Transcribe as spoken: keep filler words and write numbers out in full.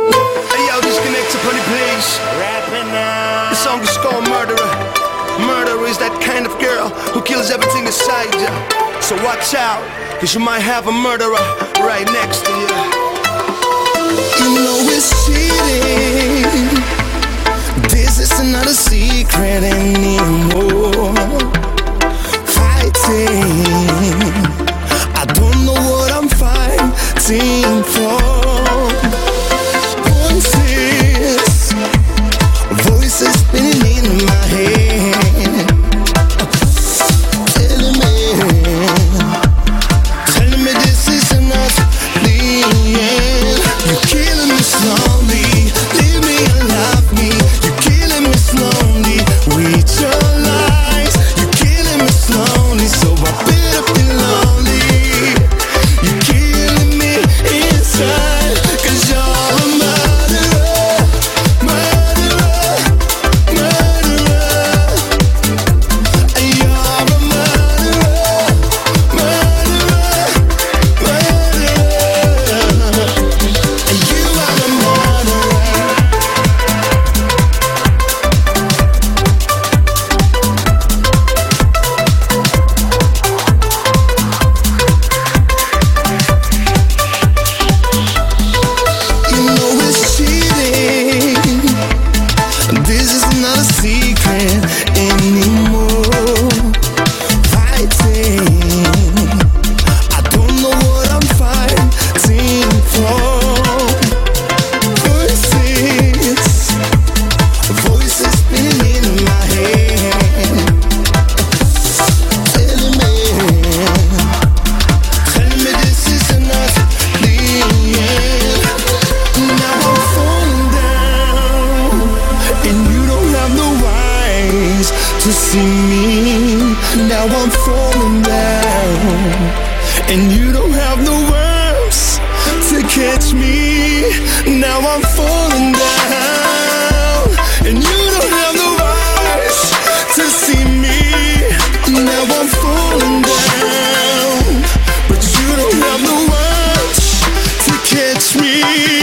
Hey yo, disconnect to Putty please. Rapping now. The song is called Murderer. Murderer is that kind of girl who kills everything inside you. So watch out, cause you might have a murderer right next to you. You know it's cheating. This is not a secret anymore. Fighting, I don't know what I'm fighting for. Voices, voices spinning in my head, telling me, telling me this is enough. You're killing me slowly, leave me and love me. You're killing me slowly with your lies. You're killing me slowly, so I better be lonely. You're killing me inside, cause you're a murderer, murderer, murderer. And you're a murderer, murderer, murderer. And you are a murderer. You know it's cheating. This is not a secret anymore. Fighting, I don't know what I'm fighting for. Voices, voices spinning in my head, telling me, telling me this is enough. Now I'm falling down, and you don't have no eyes to see me. Now I'm falling down, and you don't have no words to catch me. Now I'm falling down, and you don't have no eyes to see me. Now I'm falling down, but you don't have no words to catch me.